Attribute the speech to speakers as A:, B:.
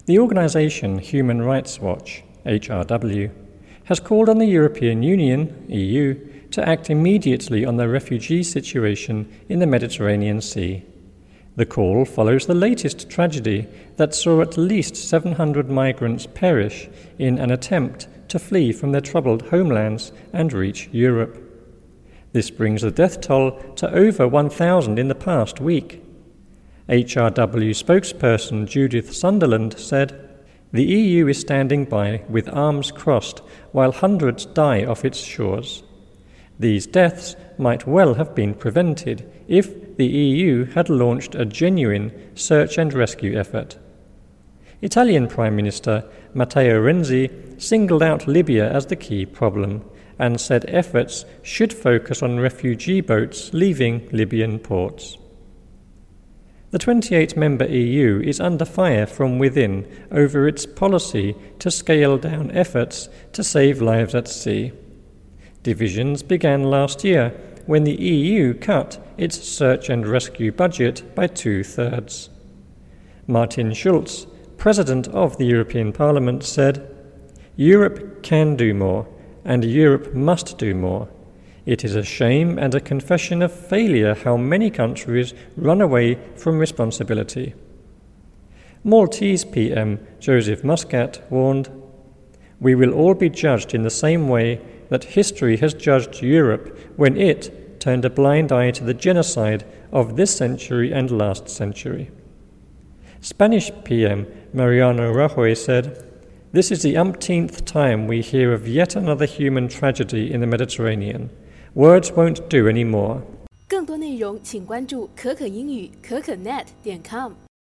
A: The organisation Human Rights Watch, HRW, has called on the European Union, EU, to act immediately on the refugee situation in the Mediterranean Sea. The call follows the latest tragedy that saw at least 700 migrants perish in an attempt to flee from their troubled homelands and reach Europe. This brings the death toll to over 1,000 in the past week. HRW spokesperson Judith Sunderland said, "The EU is standing by with arms crossed while hundreds die off its shores. These deaths might well have been prevented if the EU had launched a genuine search and rescue effort." Italian Prime Minister Matteo Renzi singled out Libya as the key problem and said efforts should focus on refugee boats leaving Libyan ports. The 28-member EU is under fire from within over its policy to scale down efforts to save lives at sea. Divisions began last year when the EU cut its search and rescue budget by 2/3. Martin Schulz, President of the European Parliament, said, "Europe can do more, and Europe must do more. It is a shame and a confession of failure how many countries run away from responsibility." Maltese PM Joseph Muscat warned, "We will all be judged in the same way that history has judged Europe when it turned a blind eye to the genocide of this century and last century." Spanish PM Mariano Rajoy said, "This is the umpteenth time we hear of yet another human tragedy in the Mediterranean. Words won't do any more."
B: 更多内容请关注可可英语可可net.com。